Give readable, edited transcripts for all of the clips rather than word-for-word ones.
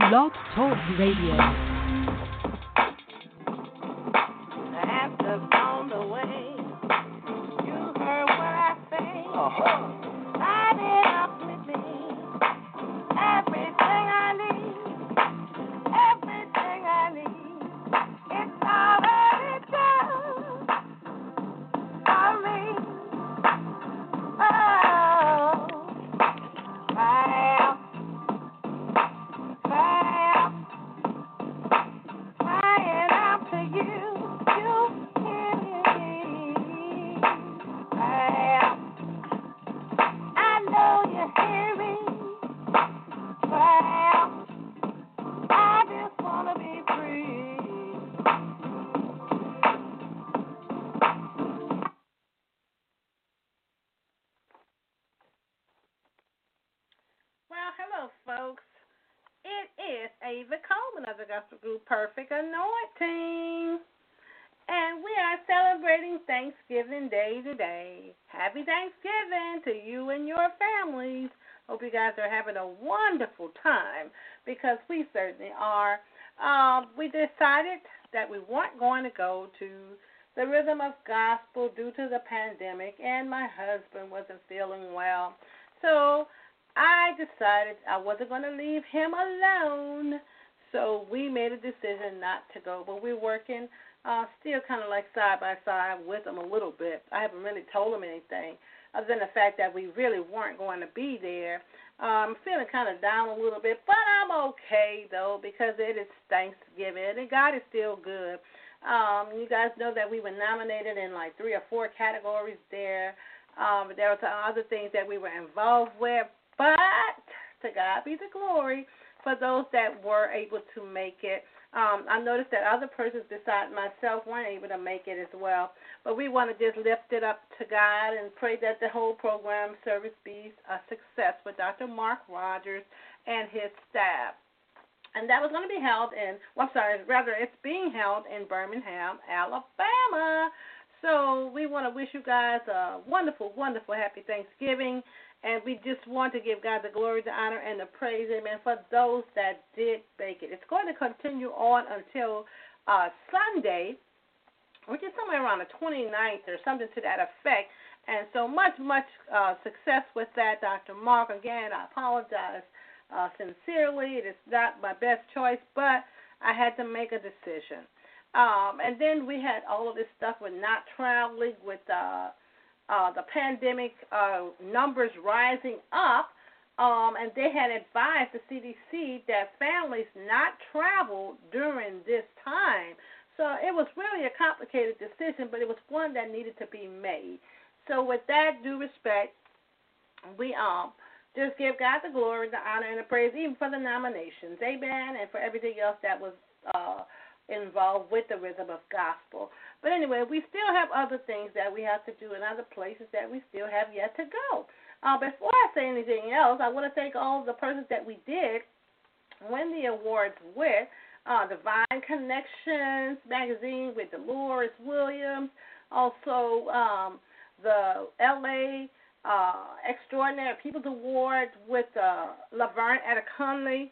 Blog Talk Radio. Answers on the way. You heard what I say. Light it up with me. Everything I need. Everything I need. It's already done for me. Oh, crying out to you. You hear me. I know you hear me. I just wanna be free. Well, hello, folks. It is Ava Coleman of the gospel group Perfect Anointing. And we are celebrating Thanksgiving Day today. Happy Thanksgiving to you and your families. Hope you guys are having a wonderful time, because we certainly are. We decided that we weren't going to go to the Rhythm of Gospel due to the pandemic, and my husband wasn't feeling well. So I decided I wasn't going to leave him alone. So we made a decision not to go, but we're working still kind of like side by side with him a little bit. I haven't really told him anything other than the fact that we really weren't going to be there. I'm feeling kind of down a little bit, but I'm okay, though, because it is Thanksgiving, and God is still good. You guys know that we were nominated in like 3 or 4 categories there. There were some other things that we were involved with, but to God be the glory for those that were able to make it. I noticed that other persons besides myself weren't able to make it as well. But we want to just lift it up to God and pray that the whole program service be a success with Dr. Mark Rogers and his staff. And that was going to be held it's being held in Birmingham, Alabama. So we want to wish you guys a wonderful, wonderful, happy Thanksgiving. And we just want to give God the glory, the honor, and the praise, amen, for those that did make it. It's going to continue on until Sunday, which is somewhere around the 29th or something to that effect. And so much success with that, Dr. Mark. Again, I apologize sincerely. It is not my best choice, but I had to make a decision. And then we had all of this stuff with not traveling, with the pandemic numbers rising up, and they had advised the CDC that families not travel during this time. So it was really a complicated decision, but it was one that needed to be made. So with that due respect, we just give God the glory, the honor, and the praise, even for the nominations, amen, and for everything else that was involved with the Rhythm of Gospel. But anyway, we still have other things that we have to do and other places that we still have yet to go. Before I say anything else, I want to thank all the persons that we did win the awards with. Divine Connections magazine with Dolores Williams, also the L.A. Extraordinary People's Award with Laverne Adekunle.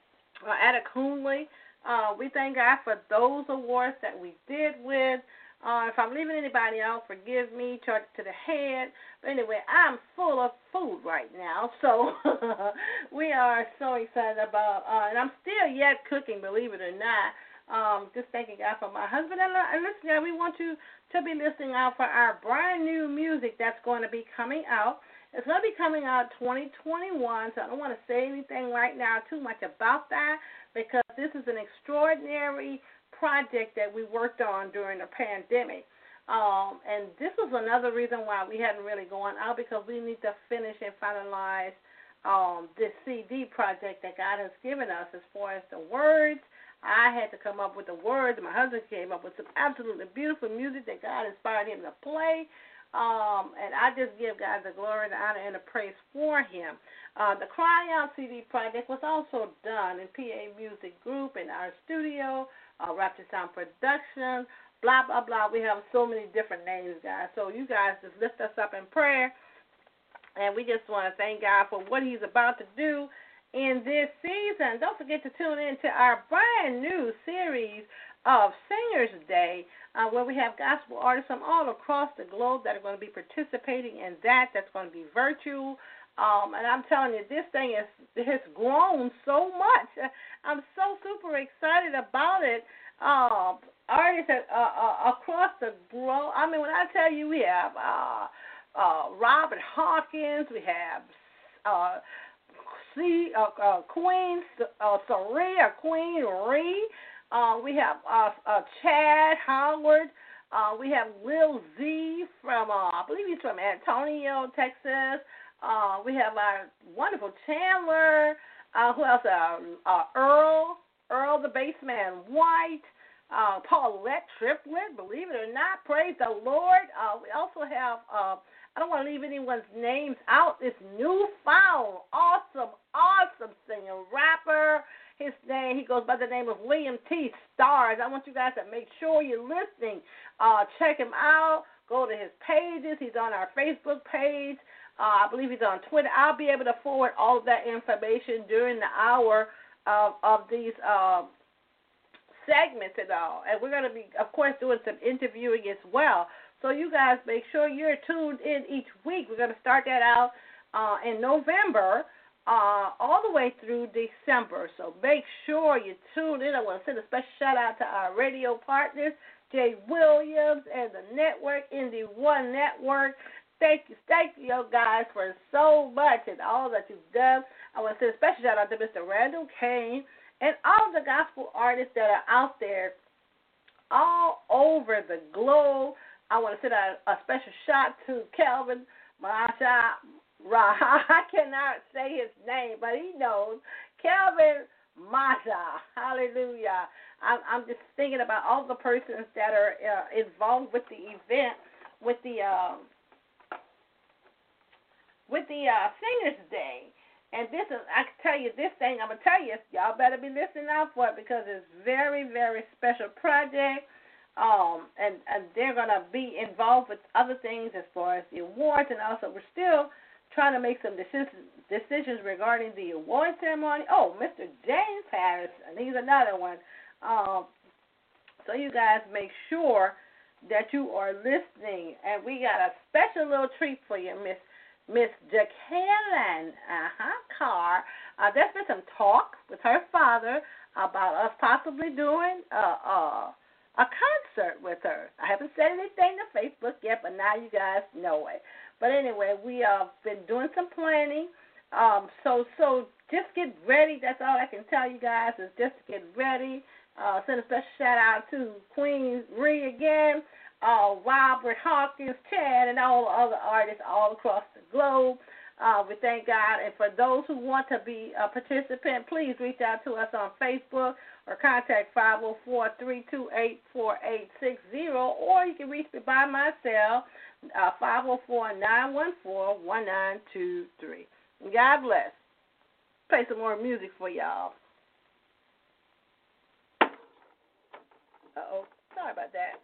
We thank God for those awards that we did with. If I'm leaving anybody out, forgive me, charge it to the head. But anyway, I'm full of food right now, so we are so excited about, and I'm still yet cooking, believe it or not. Just thanking God for my husband. And listen, we want you to be listening out for our brand new music that's going to be coming out. It's going to be coming out 2021, so I don't want to say anything right now too much about that, because this is an extraordinary project that we worked on during the pandemic. And this was another reason why we hadn't really gone out, because we need to finish and finalize this CD project that God has given us as far as the words. I had to come up with the words. My husband came up with some absolutely beautiful music that God inspired him to play. And I just give God the glory, the honor, and the praise for him. The Cry Out CD project was also done in PA Music Group in our studio, Rapture Sound Productions, blah, blah, blah. We have so many different names, guys. So you guys just lift us up in prayer. And we just want to thank God for what he's about to do in this season. listen, don't forget to tune in to our brand new series of Singers Day, where we have gospel artists from all across the globe that are going to be participating in that. That's going to be virtual. And I'm telling you, this thing has grown so much. I'm so super excited about it. Artists across the globe. I mean, when I tell you, we have Robert Hawkins, we have Queen Saria, Queen Ree. We have Chad Howard. We have Lil Z from, I believe he's from Antonio, Texas. We have our wonderful Chandler. Who else? Earl the Bassman White. Paulette Triplett, believe it or not, praise the Lord. We also have, I don't want to leave anyone's names out, this newfound, awesome singer, rapper. His name, he goes by the name of William T. Stars. I want you guys to make sure you're listening. Check him out. Go to his pages. He's on our Facebook page. I believe he's on Twitter. I'll be able to forward all of that information during the hour of these segments and all. And we're going to be, of course, doing some interviewing as well. So you guys make sure you're tuned in each week. We're going to start that out in November all the way through December. So make sure you tune in. I want to send a special shout-out to our radio partners, Jay Williams and the network, Indie One Network. Thank you, guys, for so much and all that you've done. I want to send a special shout-out to Mr. Randall Kane and all the gospel artists that are out there all over the globe. I want to send a special shout to Kelvin Masha. I cannot say his name, but he knows. Kelvin Masha. Hallelujah. I'm just thinking about all the persons that are involved with the event, with the Singers Day. And this is, I can tell you this thing, I'm going to tell you, y'all better be listening out for it because it's very, very special project. And they're going to be involved with other things as far as the awards, and also we're still trying to make some decisions regarding the award ceremony. Oh, Mr. James Harrison, he's another one. So you guys make sure that you are listening, and we got a special little treat for you, Miss Jacqueline Carr. There's been some talk with her father about us possibly doing a concert with her. I haven't said anything to Facebook yet, but now you guys know it. But anyway, we have been doing some planning. So just get ready. That's all I can tell you guys is just get ready. Send a special shout out to Queen Ree again. Robert Hawkins, Chad, and all the other artists all across the globe. We thank God. And for those who want to be a participant, please reach out to us on Facebook or contact 504-328-4860, or you can reach me by my cell, 504-914-1923. God bless. Play some more music for y'all. Uh-oh. Sorry about that.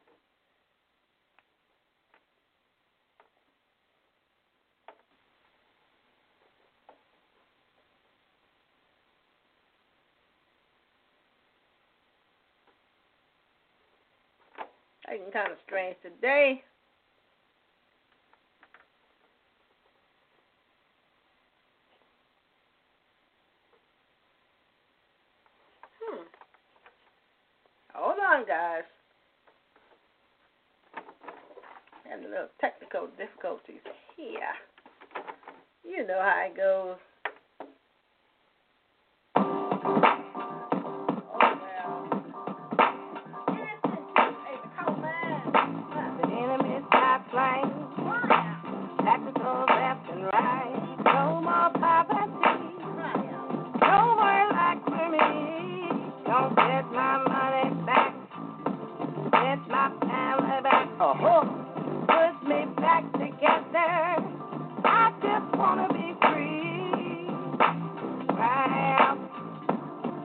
Acting kind of strange today. Hold on, guys. Having a little technical difficulties here. You know how it goes. Put me back together. I just wanna be free. Cry out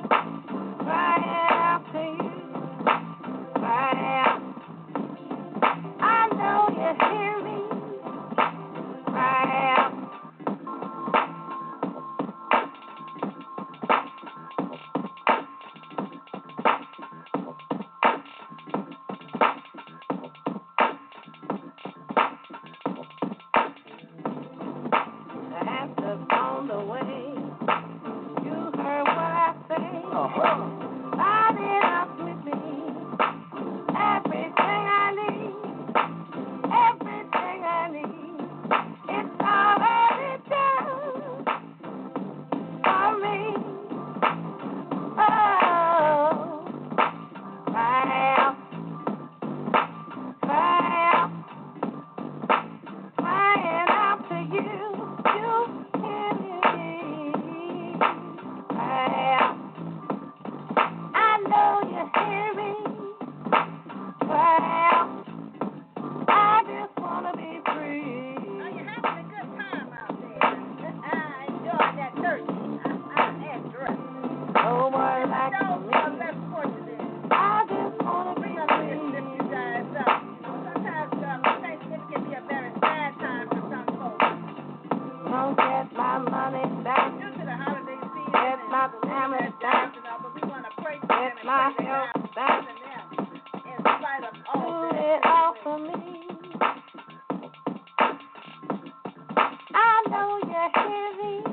No one like Y'all me. are less fortunate. I just wanna be We're gonna just free. lift you guys up. Sometimes Thanksgiving can be a very sad time for some folks. Don't get my money back. Due to the holiday season Get my and family that back. jobs and all, but we want to pray for them Get and my pray for health God back. and them in spite of all Do this. it all for me. I know you're heavy.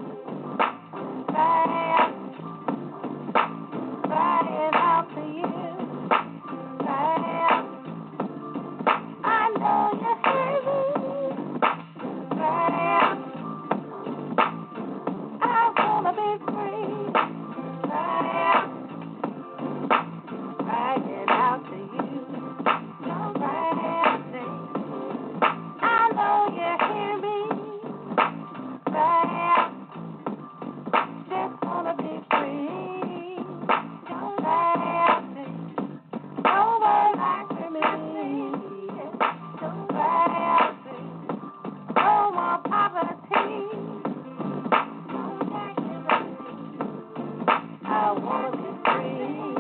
Crying out to you. Crying. I know you're heavy. Crying. I wanna be free. Crying. Crying out to you. Crying. I know you hear me. Crying. Just wanna be free. Crying. No one like me. Crying. No more poverty. I wanna be free.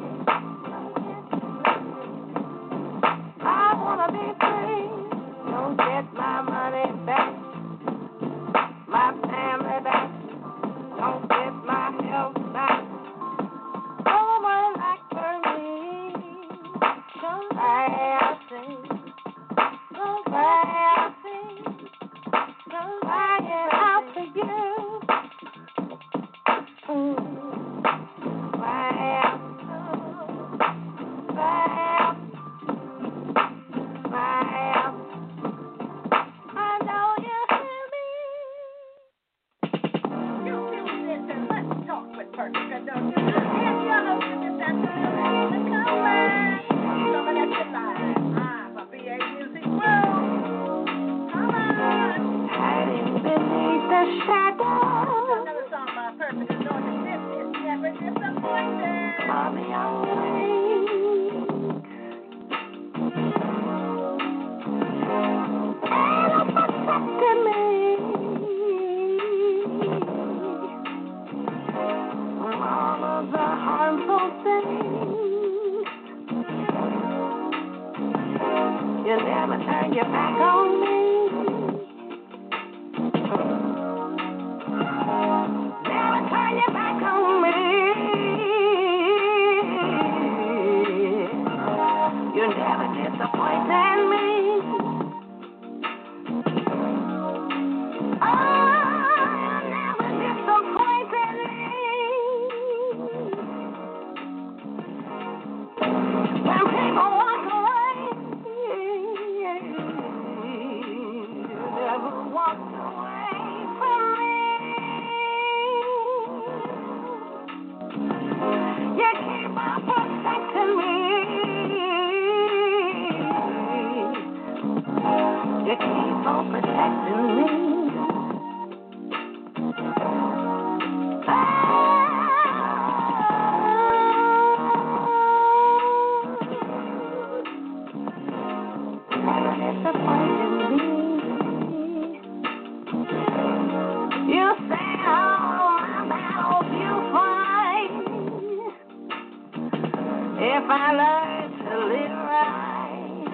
I wanna be free. Don't get my money back, my family back. Don't get my health back. No one like for me. Don't cry out, sing. Don't cry out, sing. Don't cry out for you. Cry out, cry out, cry out. I know you hear me. You tune in to Let's Talk with Perfect Adults. And your host this afternoon, Ava Coleman. Coming at you live from BA Music World. Come on. Hiding beneath the shadow. Another song by Perfect Adults. This is Never Disappointed. I'll be awake. And I'm protecting me from all of the harmful things. You never turn your back on me. Never turn your back on me. You never disappointed me. Oh, you never disappointed me. When people walk away, you never walked away from me. You keep on protecting me. You keep on protecting me. Never disappointed me. You say all my battles you fight. If I learn to live right,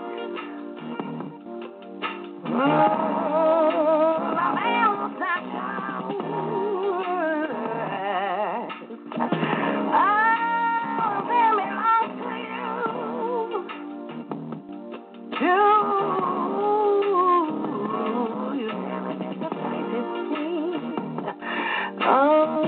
my man will stop oh, they belong to you. You never disappointed me. Oh,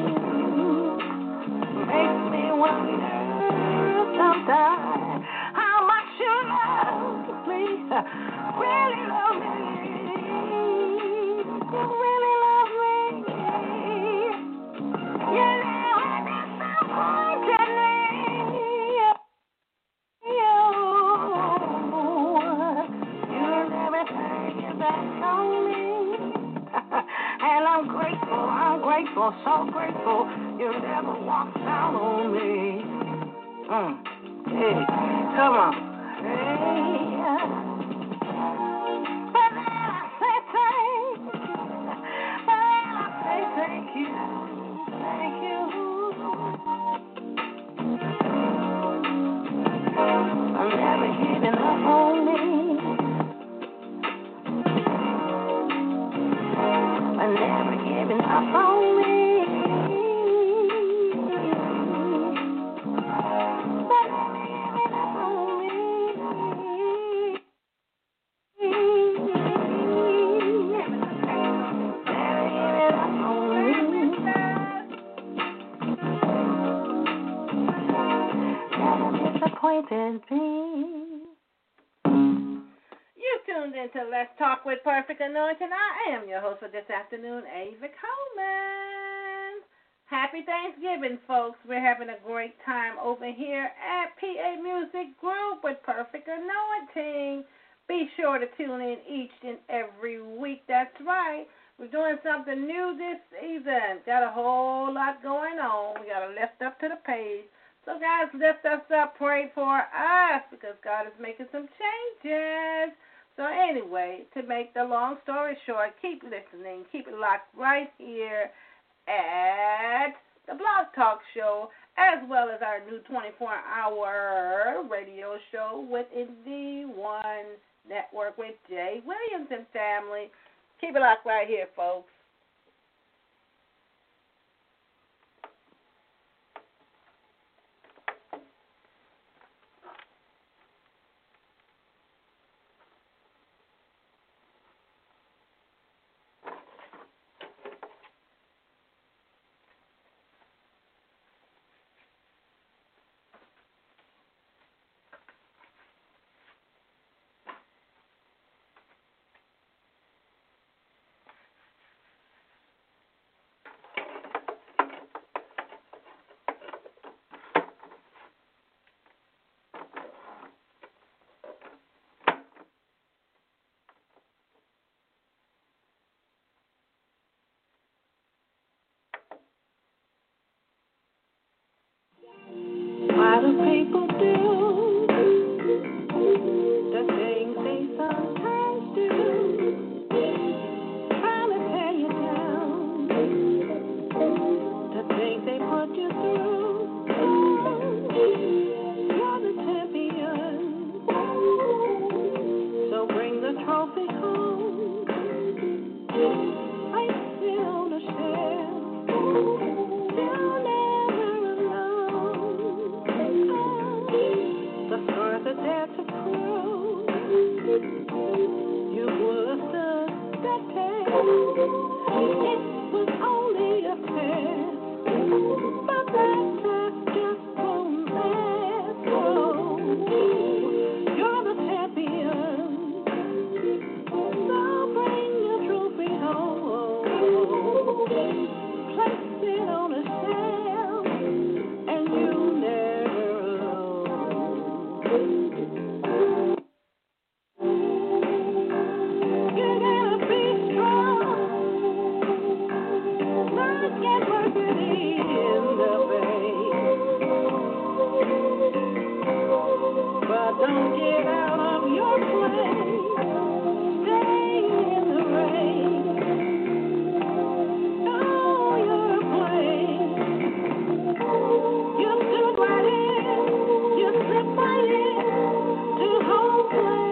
makes me wonder sometimes how much you love me, really love me. You really love me. You never disappointed me. You never turned your back on me. And I'm grateful, so grateful. You never walked out on me. Hey, come on. Hey, but then I say thank you. But then I say thank you. Thank you. anointed be. You tuned into Let's Talk with Perfect Anointing. I am your host for this afternoon, Ava Coleman. Happy Thanksgiving, folks. We're having a great time over here at PA Music Group with Perfect Anointing. Be sure to tune in each and every week. That's right. We're doing something new this season. Got a whole lot going on. We got to lift up to the page. So, guys, lift us up. Pray for us because God is making some changes. So, anyway, to make the long story short, keep listening. Keep it locked right here at the Blog Talk Show, as well as our new 24-hour radio show within the One Network with Jay Williams and family. Keep it locked right here, folks. Why do people do the things they sometimes do? Trying to tear you down, the things they put you through. You're the champion, so bring the trophy home. Place it on the shelf. You're never alone. The scars are there to prove you withstood that test. It was only a test, but that test just won't last. Oh, you're the champion, so bring your trophy home. Place it on a shelf, and you never alone. You gotta be strong. Not get worked in the face, but don't get out of your place. Stay in the race. Know your place. You stood right in. You slipped right in to home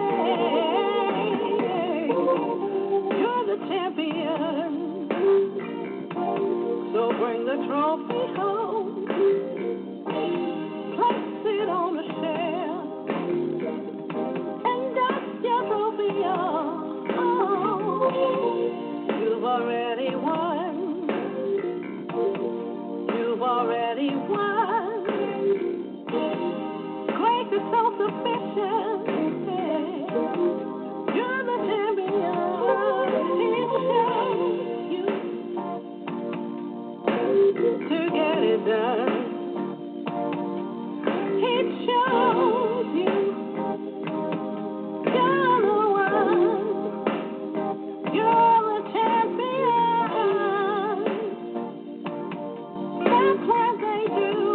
plate. You're the champion, so bring the trophy home. Place it on a shelf and dust your trophy off. You've already won. You've already won. Grace is so sufficient. You're the champion. It shows you to get it done. It shows you you're the one. You're the champion. That's what they do.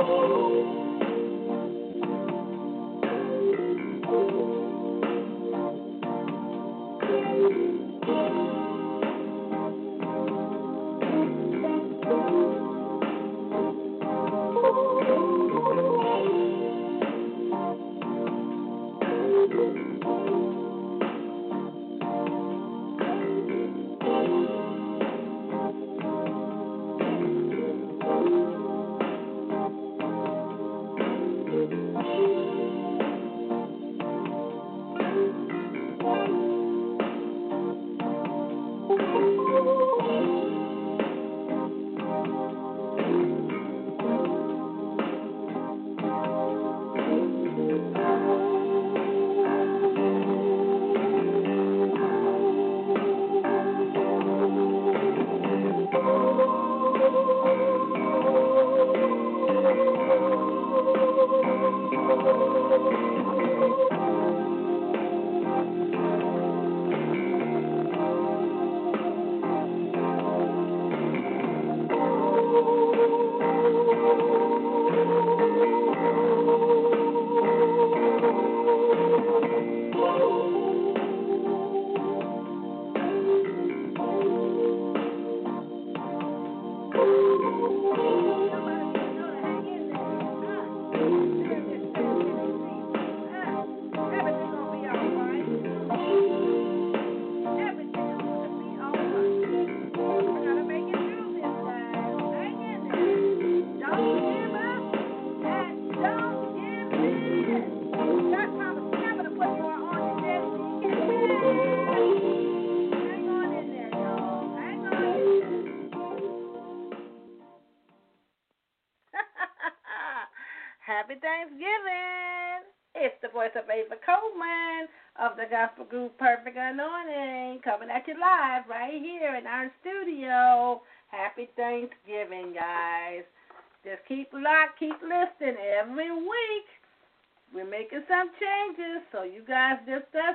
Happy Thanksgiving! It's the voice of Ava Coleman of the gospel group Perfect Anointing coming at you live right here in our studio. Happy Thanksgiving, guys. Just keep locked, keep listening every week. We're making some changes, so you guys lift us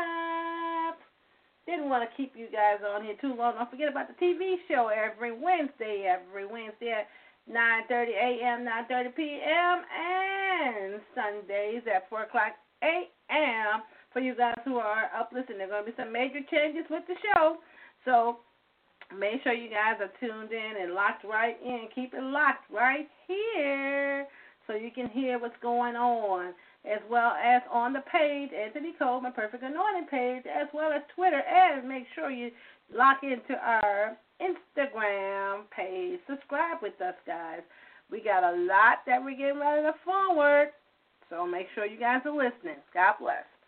up. Didn't want to keep you guys on here too long. Don't forget about the TV show every Wednesday at 9:30 a.m., 9:30 p.m., and Sundays at 4 o'clock a.m. for you guys who are up listening. There are going to be some major changes with the show, so make sure you guys are tuned in and locked right in. Keep it locked right here so you can hear what's going on, as well as on the page, Anthony Coleman Perfect Anointing page, as well as Twitter, and make sure you lock into our Instagram page. Subscribe with us, guys. We got a lot that we're getting ready to forward, so make sure you guys are listening. God bless.